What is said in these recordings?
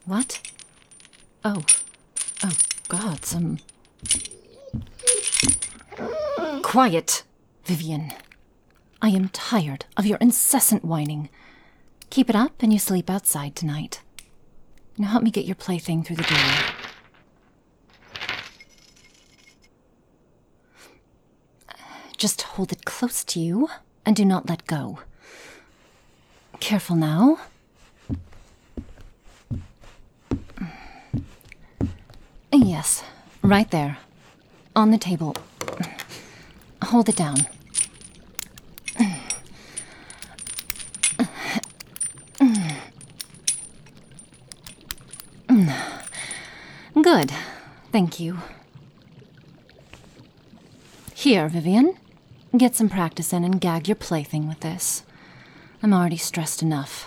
What? Oh. Oh, God, some... Quiet, Vivian. I am tired of your incessant whining. Keep it up and you sleep outside tonight. Now help me get your plaything through the door. Just hold it close to you and do not let go. Careful now. Yes, right there. On the table. Hold it down. Good. Thank you. Here, Vivian. Get some practice in and gag your plaything with this. I'm already stressed enough.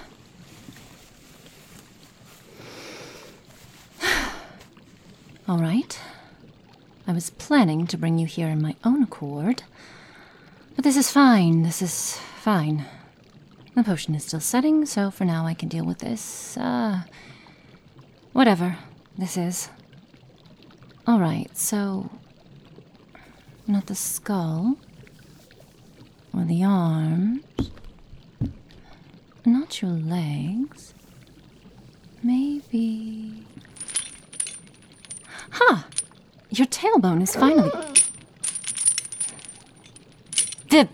All right. I was planning to bring you here in my own accord, but this is fine. This is fine. The potion is still setting, so for now I can deal with this. Whatever this is. All right, so not the skull or the arms, not your legs. Maybe. Huh! Your tailbone is finally... Viv!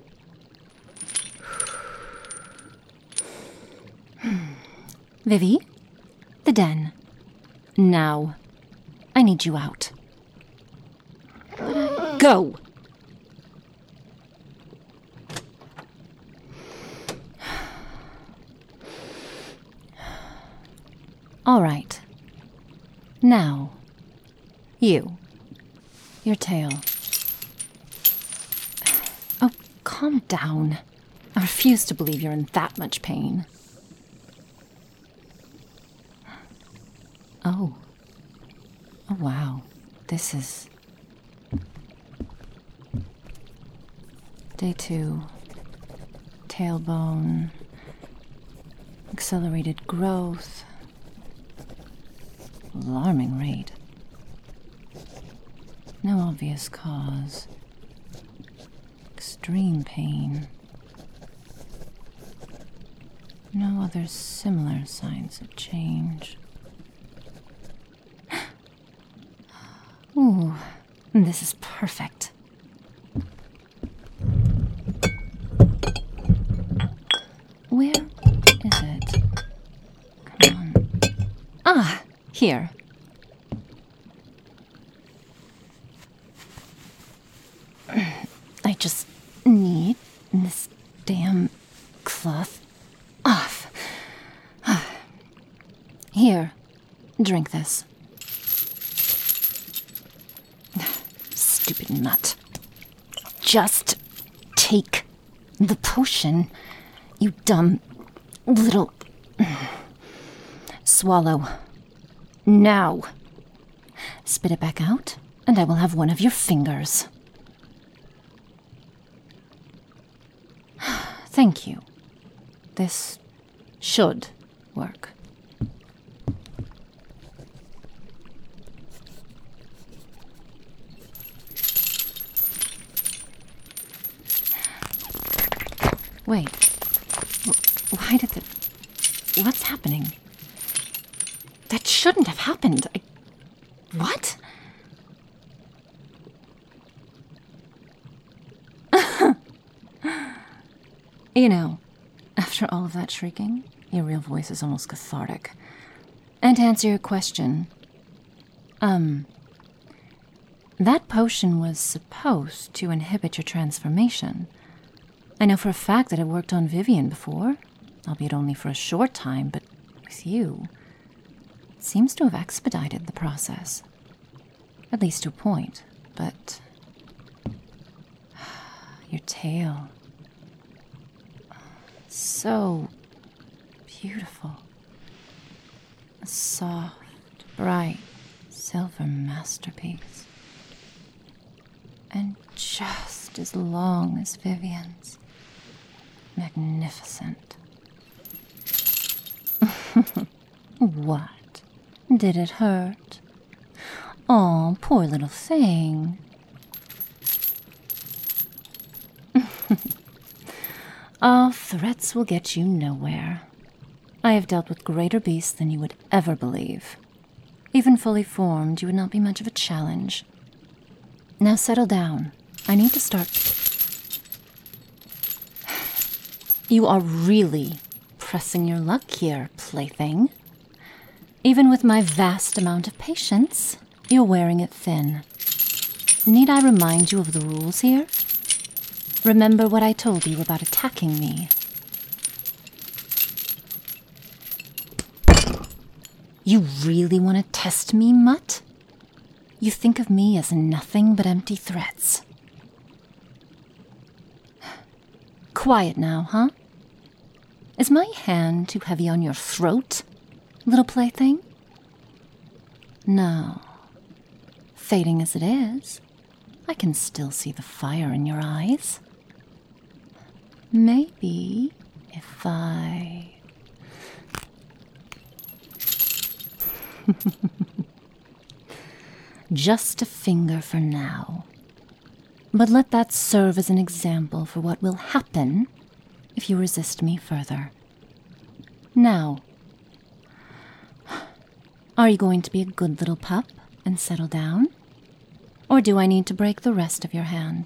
Vivi? The den. Now. I need you out. Go! All right. Now. You. Your tail. Oh, calm down. I refuse to believe you're in that much pain. Oh. Oh, wow. This is... Day 2. Tailbone. Accelerated growth. Alarming rate. No obvious cause. Extreme pain. No other similar signs of change. Ooh, this is perfect. Where is it? Come on. Ah, here. I just need this damn cloth off. Here, drink this. Stupid nut. Just take the potion, you dumb little... Swallow. Now. Spit it back out, and I will have one of your fingers. Thank you. This should work. Wait. Why did the... What's happening? That shouldn't have happened. What? You know, after all of that shrieking, your real voice is almost cathartic. And to answer your question, that potion was supposed to inhibit your transformation. I know for a fact that it worked on Vivian before, albeit only for a short time, but with you, it seems to have expedited the process. At least to a point, but... Your tail... So beautiful. A soft, bright, silver masterpiece. And just as long as Vivian's. Magnificent. What? Did it hurt? Aw, poor little thing. Threats will get you nowhere. I have dealt with greater beasts than you would ever believe. Even fully formed, you would not be much of a challenge. Now settle down. I need to start. You are really pressing your luck here, plaything. Even with my vast amount of patience, you're wearing it thin. Need I remind you of the rules here? Remember what I told you about attacking me. You really want to test me, mutt? You think of me as nothing but empty threats. Quiet now, huh? Is my hand too heavy on your throat, little plaything? No. Fading as it is, I can still see the fire in your eyes. Maybe if I... Just a finger for now. But let that serve as an example for what will happen if you resist me further. Now, are you going to be a good little pup and settle down? Or do I need to break the rest of your hand?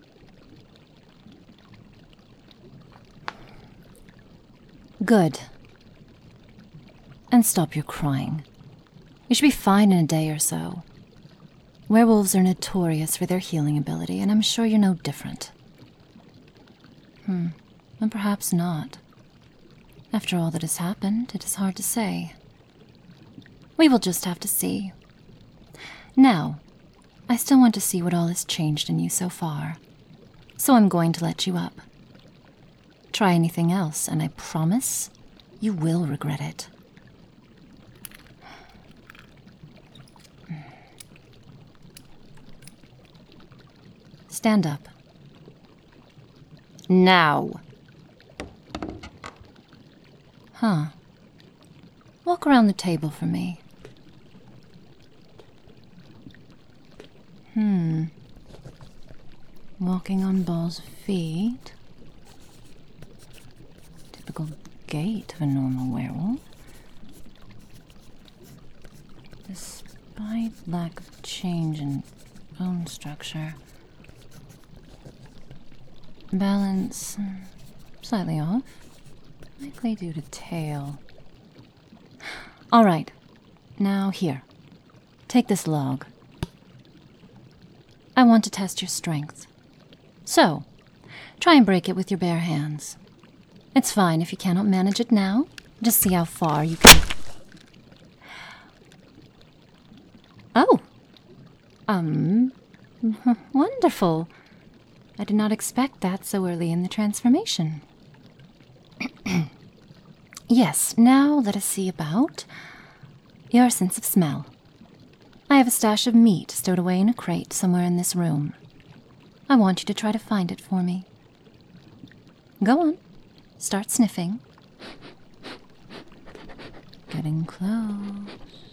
Good. And stop your crying. You should be fine in a day or so. Werewolves are notorious for their healing ability, and I'm sure you're no different. And perhaps not. After all that has happened, it is hard to say. We will just have to see. Now, I still want to see what all has changed in you so far, so I'm going to let you up. Try anything else, and I promise you will regret it. Stand up. Now. Huh. Walk around the table for me. Walking on Ball's feet. Typical gait of a normal werewolf. Despite lack of change in bone structure. Balance slightly off, likely due to tail. All right, now here, take this log. I want to test your strength. So, try and break it with your bare hands. It's fine if you cannot manage it now. Just see how far you can. Oh, wonderful. I did not expect that so early in the transformation. Yes, now let us see about your sense of smell. I have a stash of meat stowed away in a crate somewhere in this room. I want you to try to find it for me. Go on, start sniffing. Getting close.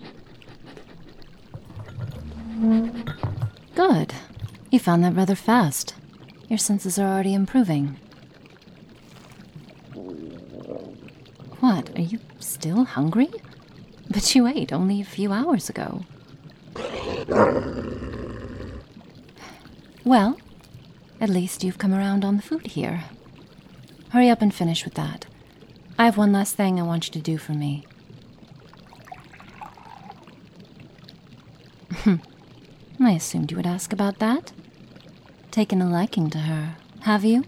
Good. You found that rather fast. Your senses are already improving. What, are you still hungry? But you ate only a few hours ago. Well, at least you've come around on the food here. Hurry up and finish with that. I have one last thing I want you to do for me. I assumed you would ask about that. Taken a liking to her, have you?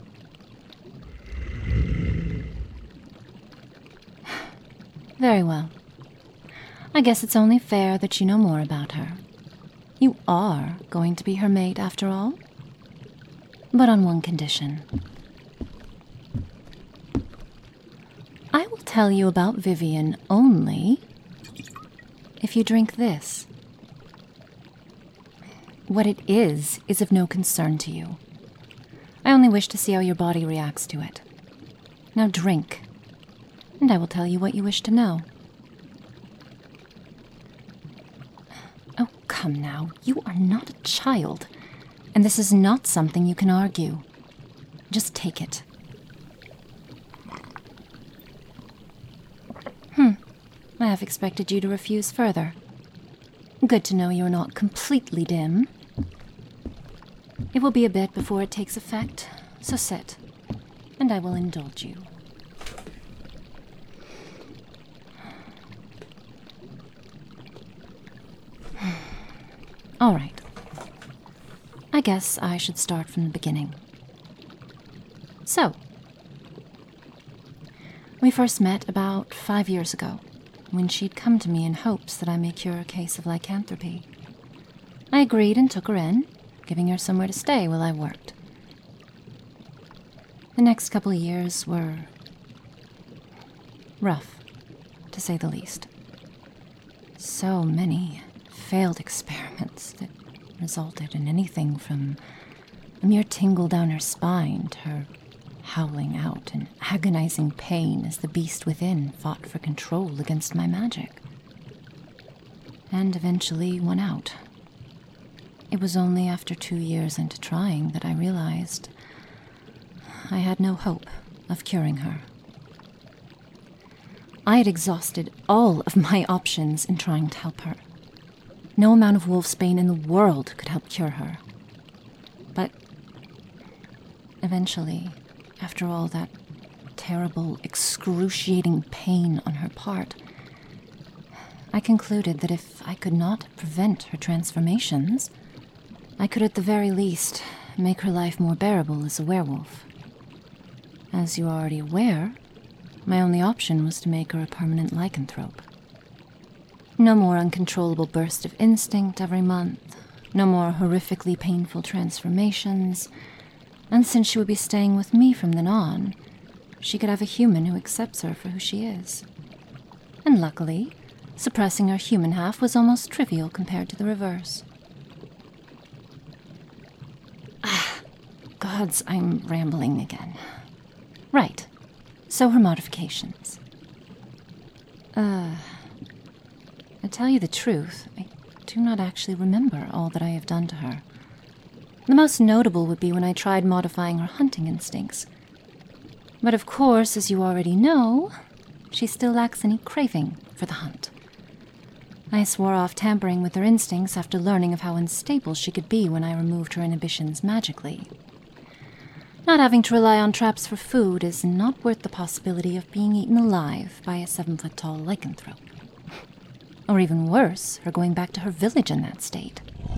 Very well. I guess it's only fair that you know more about her. You are going to be her mate after all, but on one condition. I will tell you about Vivian only if you drink this. What it is of no concern to you. I only wish to see how your body reacts to it. Now drink, and I will tell you what you wish to know. come now, you are not a child, and this is not something you can argue. Just take it. I have expected you to refuse further. Good to know you're not completely dim. It will be a bit before it takes effect, so sit, and I will indulge you. All right. I guess I should start from the beginning. So, we first met about 5 years ago, when she'd come to me in hopes that I may cure a case of lycanthropy. I agreed and took her in, giving her somewhere to stay while I worked. The next couple of years were rough, to say the least. So many failed experiments that resulted in anything from a mere tingle down her spine to her howling out in agonizing pain as the beast within fought for control against my magic. And eventually won out. It was only after 2 years into trying that I realized I had no hope of curing her. I had exhausted all of my options in trying to help her. No amount of wolfsbane in the world could help cure her. But eventually, after all that terrible, excruciating pain on her part, I concluded that if I could not prevent her transformations, I could at the very least make her life more bearable as a werewolf. As you are already aware, my only option was to make her a permanent lycanthrope. No more uncontrollable burst of instinct every month, no more horrifically painful transformations, and since she would be staying with me from then on, she could have a human who accepts her for who she is. And luckily, suppressing her human half was almost trivial compared to the reverse. Gods, I'm rambling again. Right. So her modifications. To tell you the truth, I do not actually remember all that I have done to her. The most notable would be when I tried modifying her hunting instincts. But of course, as you already know, she still lacks any craving for the hunt. I swore off tampering with her instincts after learning of how unstable she could be when I removed her inhibitions magically. Not having to rely on traps for food is not worth the possibility of being eaten alive by a 7-foot-tall lycanthrope. Or even worse, her going back to her village in that state.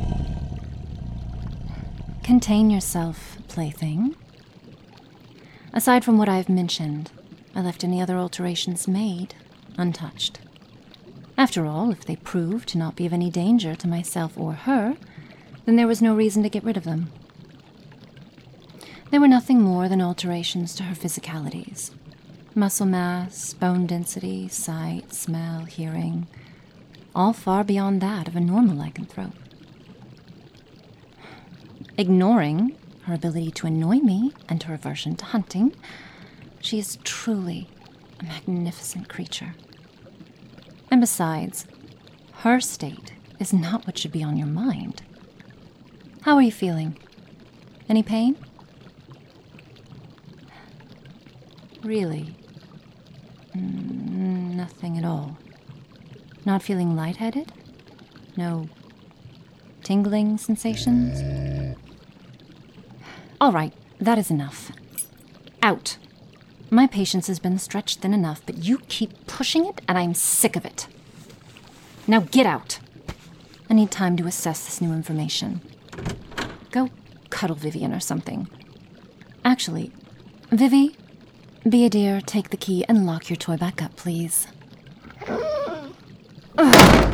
Contain yourself, plaything. Aside from what I've mentioned, I left any other alterations made untouched. After all, if they proved to not be of any danger to myself or her, then there was no reason to get rid of them. They were nothing more than alterations to her physicalities. Muscle mass, bone density, sight, smell, hearing, all far beyond that of a normal lycanthrope. Ignoring her ability to annoy me and her aversion to hunting, she is truly a magnificent creature. And besides, her state is not what should be on your mind. How are you feeling? Any pain? Really? Nothing at all. Not feeling lightheaded? No tingling sensations? All right, that is enough. Out. My patience has been stretched thin enough, but you keep pushing it, and I'm sick of it. Now get out. I need time to assess this new information. Go cuddle Vivian or something. Actually, Vivi, be a dear, take the key and lock your toy back up, please. Ugh.